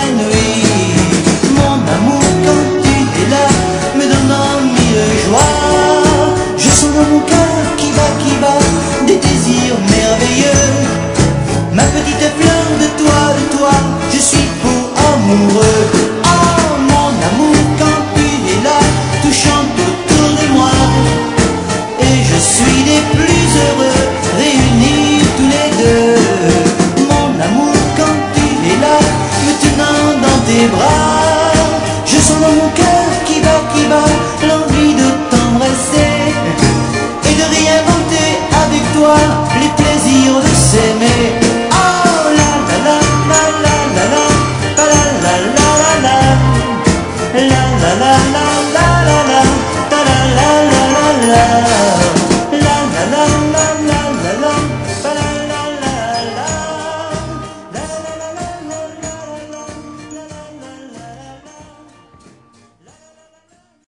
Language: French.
épanouie. Mon amour, quand tu es là, me donnant mille joies. Je sens dans mon cœur qui bat, des désirs merveilleux. Ma petite fleur de toi, je suis fou amoureux. Oh mon amour, quand tu es là, tout chante autour de moi. Et je suis des plus heureux, réunis tous les deux. Mon amour, quand tu es là, me tenant dans tes bras. Je sens dans mon cœur qui bat, l'envie de t'embrasser et de réinventer avec toi les plaisirs de s'aimer. Oh la la la la la la la la la la la la la la la.